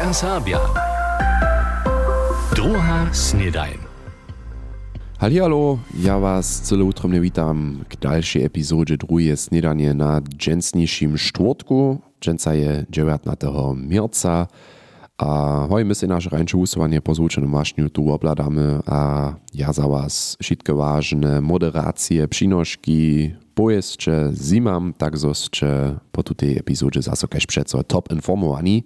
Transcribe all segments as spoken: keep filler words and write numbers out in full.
Radia Serbia. Druga snedajn. Hallihallo, ja was cyle utromne witam k dalszej epizodzie drugie snedanie na dżęsniejszym czwartku. Dżęca je dziewiętnastego marca. A hoj my się nasze rańcze usuwanie po złuczonym waśniu tu obladamy, a ja za was wszystkie ważne moderacje, przynoszki, bo jeszcze zimam, tak zostać po tej epizodzie zase kaž przeco top informowani.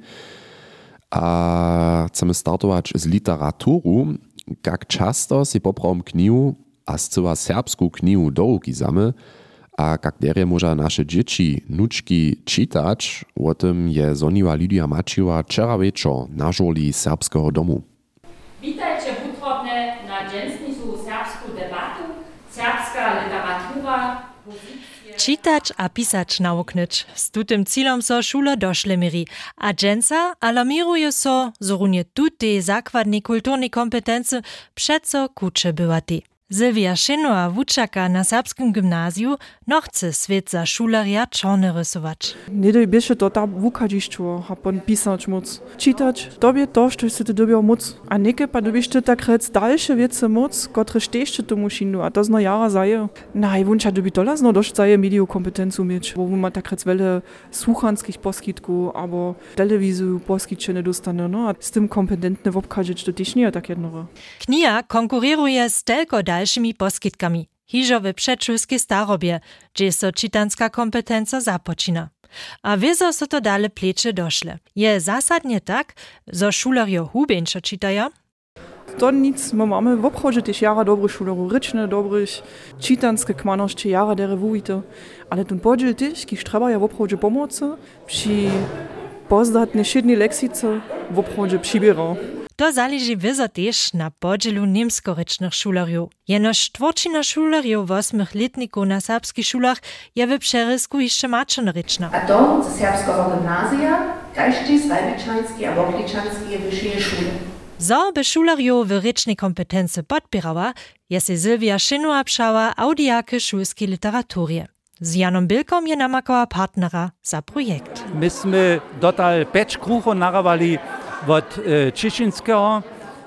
A chcemy startować z literaturą. Jak często si poprawam knihu a zcela serbską knihu do ruki zamy, a jak derje może nasze dzieci, nuczki czytać, o tym je zoniła Lidia Maciła wczoraj wieczór na żoli serbskiego domu. Witajcie utwórne na dżęsniejszą serbską debatu, serbska literatura, pozycje... Czytać a pisać nauknyć. Z tutym cílom so šule došle miri. A dżęca alarmiruje so, zorunie tute zakładne kulturne kompetencje przeco kucze byłaty. Sylwia Šenowa wučaka na serbskim gymnazju no chce svět za šulerja čorne rysować. Nedej bieše to tak wukadziszczo, a pon pisać móc. Czytać, tobie to, što si ty dobiał móc. A neke pa dobieš ty tak rec dalsze wiece móc, kotre štešće tu mušinu, a to zna jara zaje. Naj, wunča dobi tola zno došć zaje medio kompetencu mieć, bo ma tak rec wele słuchanskich poskitku, abo telewizu poskitče ne dostane, no, a z tym kompetentne wobkadzić to też nie tak jednoro. Kniha konkuruje z telko dalszymi poskitkami. Hižo w przedszulskiej starobie, gdzie so czytanska kompetencja zapoczyna. A wiezo so to dale plecze doszle. Je zasadnie tak, zo šulerjo hubieńszo czytaja? To nic, my mamy w obchodzie też jara dobrych šulerów, ryczne, dobrych, czytanskie kmanoszcze jara dere wujte. Ale ten podziel też, kiż trzeba ja w obchodzie pomocy, przy pozdatnie siedni leksice w obchodzie przybierał. To zależy wiezo też na podzielu niemskorycznych šulerjów. Jenoż tworčina šulerjów osmych letników na serbskich szulach je w przerysku jeszcze maczonryczna. A to ze serbskiego gimnazja, każdy z Wajbičanski a Wokličanski wyższe szule. Zo by šulerjów w rycznej kompetencji podpierała, je se Sylwia Šenowa pšała audijaky szulskiej literaturie. Z Janom Bilkom je namakała partnera za projekt. Myśmy dotal pięć kruchów narawali od e, Češinského,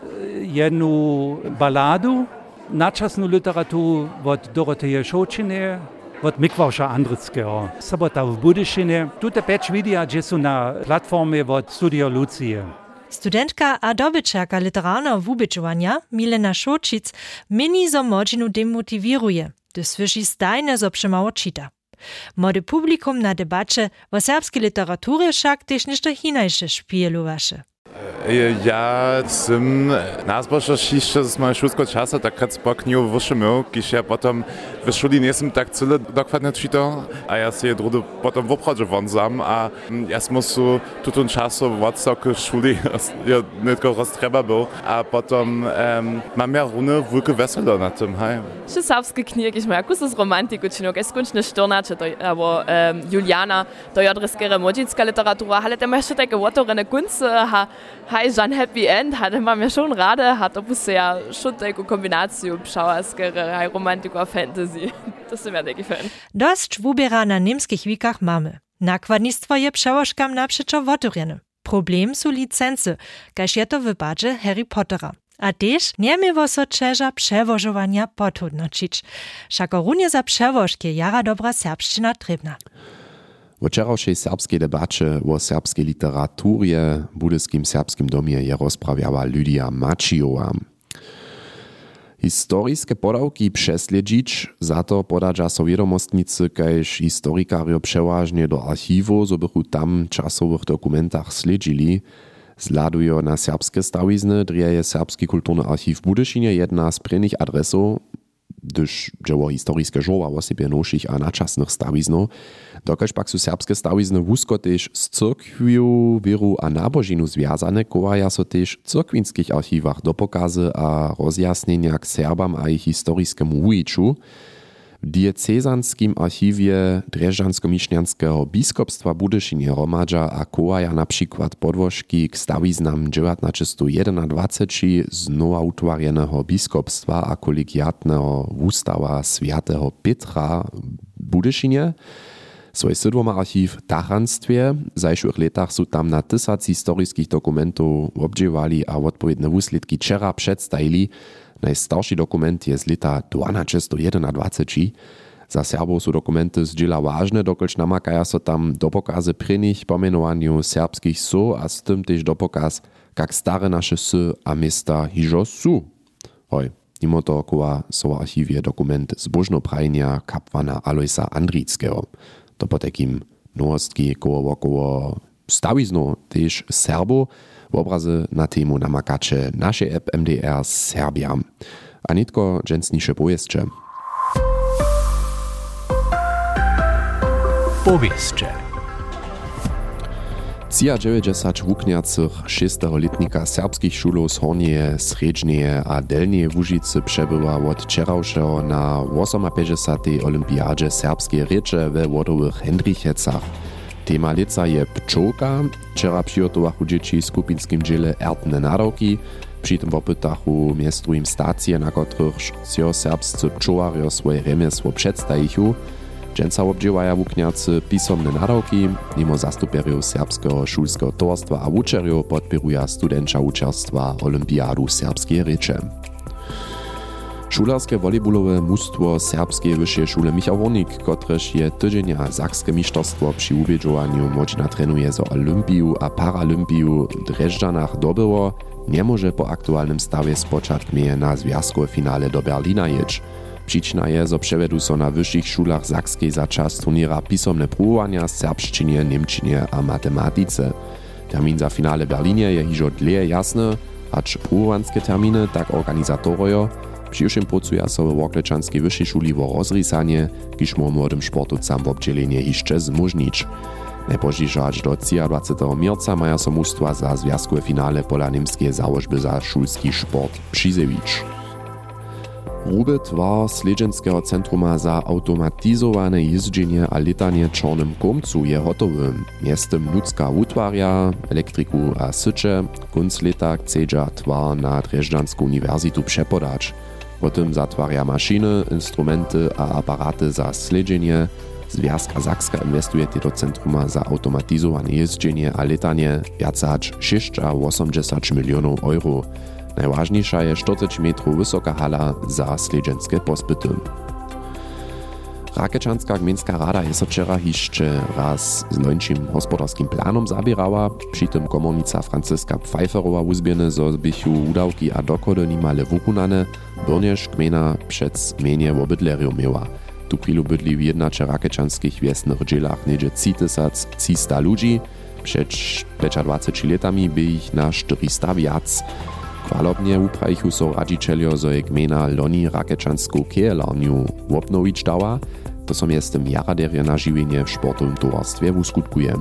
jednu baladu, načasnu literaturu od Doroteje Šočine, od Mikvauša Andrického. Sobota v Budyšinie. Tute peč videa, gdzie są na platformie od Studio Lucije. Studentka a dobyčarka literarného wubyčovania Milena Šočic mini zo młodzinu demotivuje, gdy słyszy stajne zo przemało czyta. Młode publikum na debacie o serbskiej literaturze však też ništo hinajsze špielovaše. Ja sam nazbožo šišće z moje šulsko časa takrat spoknil vyšimil, když ja potom v šuli nesem tak cyle dokładnie czytał, a ja się drudy potom w obchodzie wązam, a ja musu tutun czasu od soku szuli ja tylko roztreba był, a potom um, mam ja runę wielkie weselo na tym, hej. Še serbske knjige, ki imajo kus z romantiko čino, kaj skončne štornače, to abo um, Juliana, to je odreskere młodzicka literatura, ale tam jeszcze takie otvorene kunce, ha Hej, Jean Happy End, hatte man mir schon rade, hat opus ja schon taką kombinację pszałaskere, hej, romantiku a fantasy. To se mi gefällt. Dość wubiera na niemskich wikach mamy. Nakładnictwo je przełożkam na przeczo otworene. Problem są licence, kaž je to w badże Harry Pottera. A też nie miewo so czerza przewożowania potrudnoczyć. Však runie za przewożkie jara dobra serbszczyna trybna. W wczorajszej serbskiej debacie o serbskiej literaturze w Budyskim Serbskim Domie je rozprawiała Lidia Macijowa. Historiskie podawki przesledzić, za to podadza so wiadomostnicy, kaž historikario przeważnie do archiwu, so bychu tam czasowych dokumentach sledzili, zladują na serbskie stawizny, drieje Serbski kulturny archiv w Budyszynie jedna z prynnych adresów, gdyż dzieło historiskie żoła o sobie noszych a naczasnych stawiznów, dokaż pak su serbskie stawizny wusko też z cyrkwiu, wieru a nabożinu związane, kołaja so też w cyrkwinskich archiwach do pokazy a rozjasnienia k Serbam a ich historiskiemu wujiczu. W diecezanskim archiwie Dreżdżansko-Mišňanského biskupstwa Budyszynie romadza a kołaja na przykład podłożki k stawiznam dziewiętnaście jedenadvacet znowa utwarjeného biskupstwa a kolegiatného wustawa Świętego Pietra w Budyszynie. Swój sydłoma archiw w Tachanstwie w zajszłych latach są tam na tysac historickich dokumentów obdziewali a odpowiednie wusledki wczera przedstawili. Najstarszy dokument je z lata dwanaście jedenadwadsať. Za Serbów są dokumenty z dziela ważne, dokelž namakaja so tam do pokazy prynych pomenowaniu serbskich so a z tym też do pokaz, jak stare nasze sy a miasta hižo su. Hoj, mimo to koła so archiwie dokument zbożnoprajnia kapłana Alojsa Andrickiego. To po takim nowostki koło wokoło stawizno też Serbo, w obrazy na temu namakacze nasze app M D R Serbia. A nitko dżęsnisze powieszcze. Powieszcze. Cija dziewięćdziesiąt wukniacych šesteroletnika serbskich szulów z Hornieje, Sredźnieje a Delnieje Łužicy przebyła od wczorajszego na osiemdziesiątej olimpiadzie serbskie riecze we wodowych Hendrichecach. Tema lica je pčołka, wczoraj przygotowachu dzieci w skupinskim dziele ertne nadawki, przy tym popytachu miestru im stacje, na których się serbscy pčołario swoje remesło przedstawichu. Dżęca obdziewaja wukniacy pisomne nadawki, mimo zastupierów serbskiego szulskiego towarstwa a wučerjów podpiruje studencza wučerstwa Olimpiadu serbskie riecze. Šulerskie volejbolowe mustwo serbskiej wyższej szule Michał Wornik, kotreż je tydzienia zakskie mistrzostwo przy uwiedżowaniu młodzina trenuje za Olimpiju a Paralympiju w Dreżdżanach dobyło, nie może po aktualnym stawie z początkiem na związkowe finale do Berlina jeć. Przyczyna je, że przevedu so na wyższych szulach zakskiej za czas turniera pisomne próbowania z serbszczynie, niemczynie a matematyce. Termin za finale Berlinie je hižo dlje jasny, acz próbowanskie terminy tak organizatorojo. Przyjuszym pracuje so w Woklečanskiej wyższej szuli o rozrysanie, kiż mu młodym sportowcom w obdzielenie jeszcze zmożnić. Najpozdziejszo aż do dwudziestego marca maja so mustwa za związkowe finale pola niemskie założby za szulski sport przyzewić. Rubet war Sledženského centruma za automatizowane jeżdżenie a letanie czarnym komcu je hotowy. Miestem ludzka utwarja, elektryku a sycze, kunc leta chcedza twar na Dreżdżanską uniwersytu przepodać. Potem zatwarja maszyny, instrumenty a aparaty za sledżenie. Związka Zakska inwestuje do centruma za automatizowane jeżdżenie a letanie jacać sześćdziesiąt milionów euro. Najważniejsza je czterdzieści metrów wysoka hala za sledżenskie pospyty. Rakečanská gmenská rada je so wczera jeszcze raz z lończym gospodarskim planom zabierała, przy tym komornica Franciska Pfeifferowa uzbierne, zo bychu udawki a dokody nimale wukunane, byrnież gmena przed zmienie w obydleriu miała. Tu chwilu bydli w jednacze rakečanskich wiesnych dzielach niedzie trzy tysiące trzysta ludzi, przed dwudziestopięcioma latami by ich na czterysta wiac. Chwalobnie uprawichu so radzicielio, zo je gmena loni rakečanską kejelarniu obnowić dała, to som jestem jaraderje na žiwienie w sportowym towarstwie uskutkuje.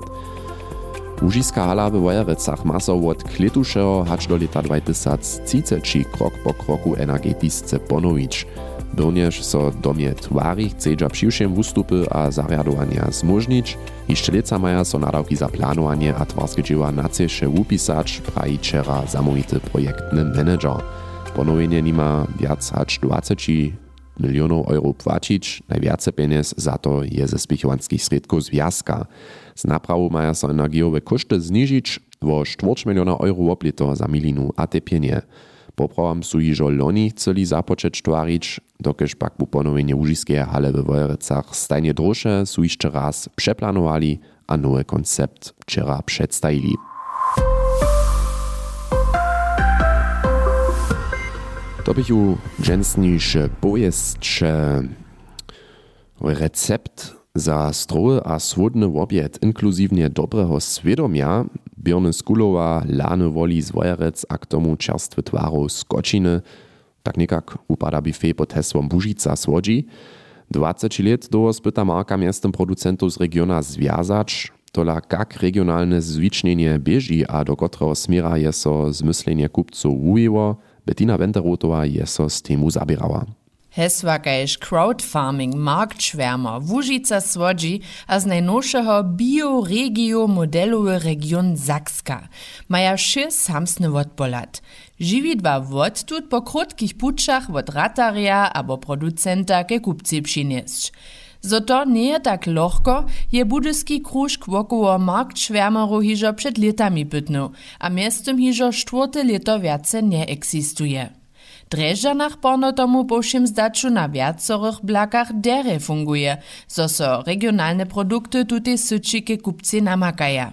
Łužiska hala w Wojerecach ma so od kletušeho hač do leta dwa tysiące trzydzieści krok po kroku energetisce ponowić. Byrnież so domie twari chcedza přiwšem wustupy a zariadowania zmożnić, jeszcze leca maja so nadawki za planowanie a twarskie dzieła naceše upisać, praji wczera zamówity projektny menedżer. Ponowienie nima wiac hač dwadzieścia milionów euro płacić, najwiace pieniędzy za to je ze spichowanskich środków związka. Z naprawu maja so energiowe koszty zniżyć o cztery miliony euro oblito za milinu a te pienie. Poprawam su hižo loni chceli započeć tvarić, dokež pak bu ponowienie łužiskeje hale w Wojerecach stajnie droższe su jeszcze raz przeplanowali a nowy koncept wczera przedstawili. To bychu dżęsniejsze pojezdcze recept za stroły a swodny obiad inkluzywnie dobrego świadomia Bjorny Skulowa lany woli z Wojerec a k tomu czerstwy twarów z kočiny, tak niekak upada buffet pod hesłom Bužica słodzi. dwadzieścia lat do spyta marka miastem producentów z regiona związać, tola jak regionalne zwycznienie bieži a do którego smiera je so zmyslenie kupców ujeło, Bettina Wenterotowa je so z temu zabierała. Hesła kaž crowdfarming marktschwärmer Łužica słodzi a z najnowszego bio-regio modelowy region Zakska. Maja szy samsny wotpolat. Živi dwa wot tut po krótkich puczach wot rataria abo producenta ke kupcy przynieść. Zo to nie je tak lohko, je budyski kružk wokoło marktschwärmerów hižo przed latami bytnął, a miestem hižo czwórte leto wiace nie eksistuje. Dreżanach porno tomu powšim zdaczu na wiacorych blakach dere funguje, zo so regionalne produkty tutej syčike kupci namakaja.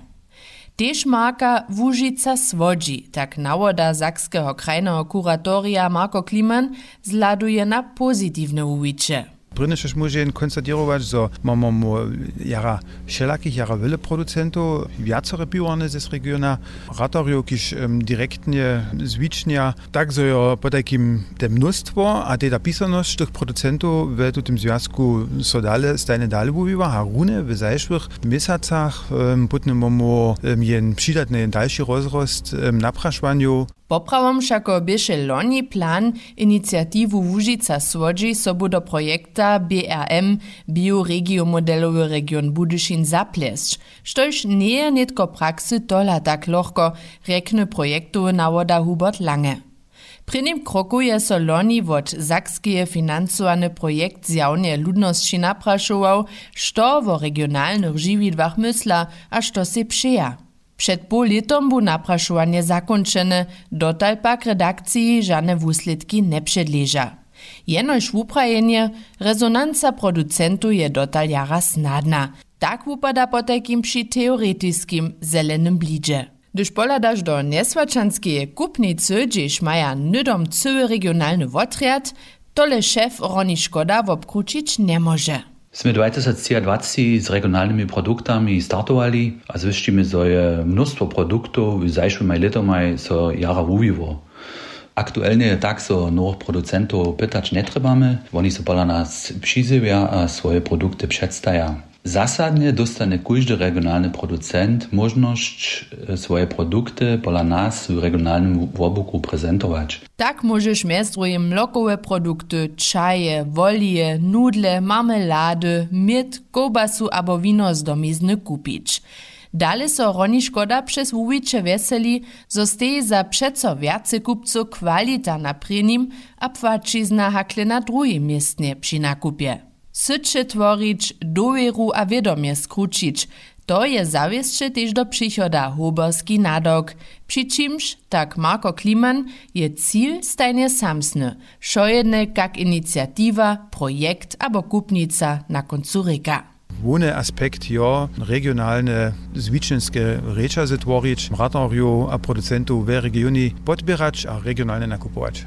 Tež marka Łužica Swodzi, tak nawoda Sakskiego krajnego kuratoria Marko Kliman, zladuje na pozytywne uwicze. Prynnyż możemy konstatować, że mamy jara wszelakich, jara wiele producentów, wiacore piworne z regiona, ratorio, kiż um, direktnie zwicznia, tak że po takim te mnóstwo, a ta pisaność tych producentów w tym związku so dalej, stajne dalej mówiła, a runy w zajszłych miesiącach um, potem mamy um, jen przydatny dalszy rozrost um, napraszwaniu. Poprawom všako běše loni plan iniciativu Łužica Swodzi sobu do projekta B R M Bioregiomodelowy region Budyšin zaplesć, štož nie je netko praksy tola tak lohko, rekne projektowy nawoda Hubert Lange. Pri nim kroku je so loni wot Sakskie finansowany projekt zjawnie ludności napraszował, što wo regionalnych žividłach mysla, a što se přeja. Przed pół letom bu napraszowanie zakończone, dotal pak redakcji żadne wusledki nie przedleża. Jenoż wuprajenie, rezonanca producentu je dotal jara snadna. Tak wupada po takim przy teoretyskim zelenym blidzie. Gdyż poladasz do nesłaczanskiej kupnicy, gdzieś maja nydom cały regionalny wotriad, tole szef Roni Škoda wobkrucić nie może. Sme dwa tysiące dwadzieścia z regionalnymi produktami startowali, a zwyścimy, że je mnóstwo produktów w zajszłym letomaj so jara wuwiło. Aktualnie je tak, so nowych producentów pytać nie trebamy, oni so pola nas przyzywa a swoje produkty przedstawia. Zasadnie dostane każdy regionalny producent możliwość swoje produkty pola nas w regionalnym wobuku prezentować. Tak możesz między mlokowe produkty, czaje, wolije, nudle, marmelady, miet, kołbasu albo wino z domizny kupić. Dalej so Roni Škoda przez uwicze weseli, zostaje za przeco wiacy kupców kwalita na prynim, a płacizna hakle na drugim miestnie przy nakupie. Syče tvorić, doveru a vědomje skručić. To je zawieszcze też do przychoda huberski nadok. Przy czymś, tak Marko Kliman, je cíl stajnie samsny. Šojedne kak inicjatywa, projekt abo kupnica na koncu reka. Wony aspekt jo, regionalne zwiczynskie rzeczy zetworić, ratoriu a producentów w regionie podbierać a regionalne nakupować.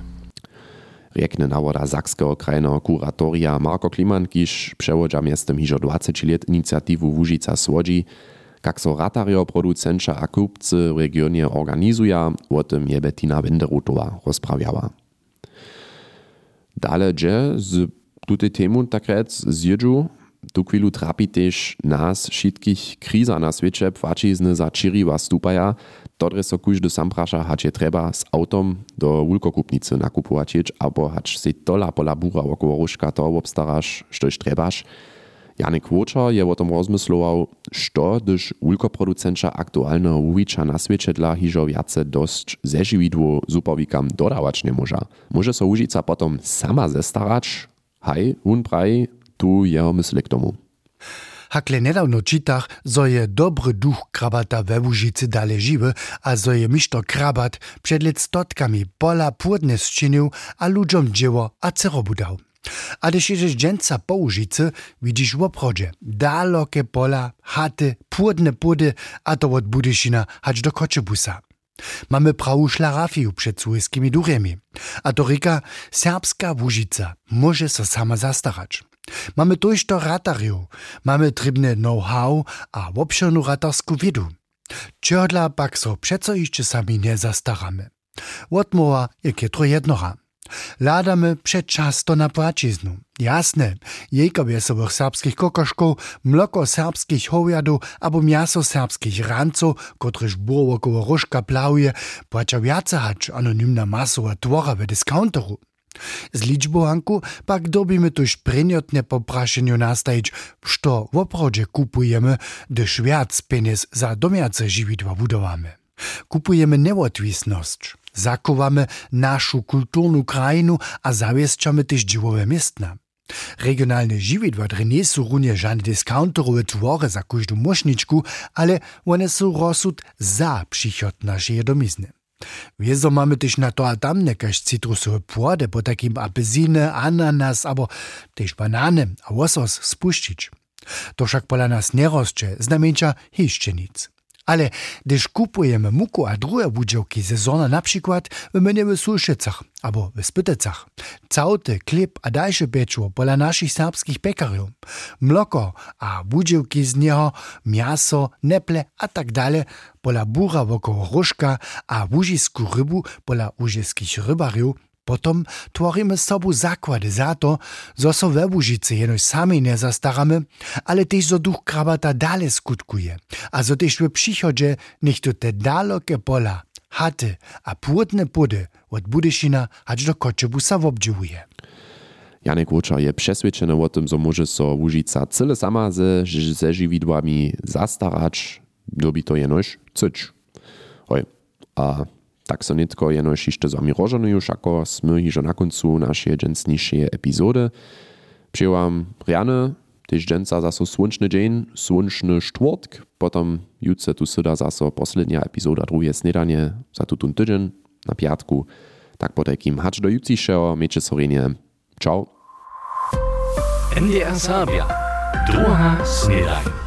Rekne nawoda Sakskiego krajnego kuratoria Marko Kliman, kiż przewodza miestem hižo dwadzieścia lat inicjativu Łužica Swodzi, kak so ratario, producenča a kupcy w regionie organizuja, o tym je Bettina Wenderutowa rozprawiała. Dale dże z tutej temu takrec zjedżu, tu chwilu trapi też nas wszystkich kriza na świecie płacizny za čiriwa stupaja, dodre so każdy sam prasza, hać je treba z autom do wulkokupnicy nakupować, albo hać se tola pola bura około różka to obstarasz, štož trebaš. Janek Woczer je o tym rozmyslował, što, gdyż wulkoproducenča aktualnego uwicza na świecie dla hižo wiace dość zežividło zuповikam dodawać nie może. Może so Łužica potom sama zestarać? Haj, hun praj, tu jeho mysli k tomu. Hakle nedawno czytach, zo je dobry duch krabata we Łužicy dalej żywy, a zo je mister krabat przed lat stotkami pola płodne zczynił, a ludziom dzieło a cerobu dał. A gdyż jedziesz dżęca po Łužicy, widzisz w obchodzie dalokie pola, chaty, płodne płody, a to od Budyšina hać do Koczebusa. Mamy prawu szlarafiju przed słujskimi duremi. A to rika serbska Łužica może so sama zastarać. Mamy tuż to ratariu, mamy trybne know-how a obszernu ratarsku wiedu. Czodla pak so przeco jeszcze sami nie zastaramy. Odmowa je kietro jednora. Ladamy przedczasto na płaciznu. Jasne, jejka wesołych serbskich kokoszków, mloko serbskich howiadów albo miaso serbskich ranców, kotryż było około różka plałuje, płacia wiace hać anonimna masowa twora w discounteru. Z liczbowanku pak dobimy tuż preniotne popraszeniu nastajić, što w oprodzie kupujemy, gdyż wiac pieniędzy za domiace żywidła budowamy. Kupujemy nieodwisność, zakowamy naszą kulturną krajinu a zawieszczamy też dziełowe miestna. Regionalne žividła nie są runie żadne discounterowe twory za każdą moszniczku, ale one są rozsud za przychod naszej domizny. Wiezo mamy też na to a tam nekaž citrusowe płody, po takim apelsiny, ananas, albo też banany, a łosos spuścić. To však pola nas nie rozcze, znamieńcza jeszcze nic. Ale gdyż kupujemy muku a drugie budziałki sezona, na przykład w mnie w Sulszycach albo w Spytecach, całty, klip a dalsze pieczło pola naszych serbskich pekariów, mloko a budziałki z niego, miaso, neple a tak dalej pola bura wokoło różka a łużisku rybu pola łużyskich rybariów, potom tworimy sobu zakłady za to, zo so we Łužicy jenož sami nie zastaramy, ale też zo duch krabata dalej skutkuje, a zo też w przychodzie niech to te dalekie pola, chaty a płótne pody od Budyšina aż do Koczebusa obdziwuje. Janek Łučar je přesvědčený o tym, że może so Łužica cyle sama ze, ze žividłami zastarać, dobi to jenož cyć. Oj, a tak so nitko jenož jeszcze z wami rożonuju, ako sme hižo na koncu naszej dżęsniejszej epizody. Przyjęłam rjane, też dżęca zaso słonczny dzień, słonczny czwartk, potom jutce tu syda zaso poslednia epizoda drugie snedanie za tutun tydzień na piatku. Tak po takim hacz do jutrzejszego, miejcie sorenie. Ciao. N D R Serbia, druga snedanje.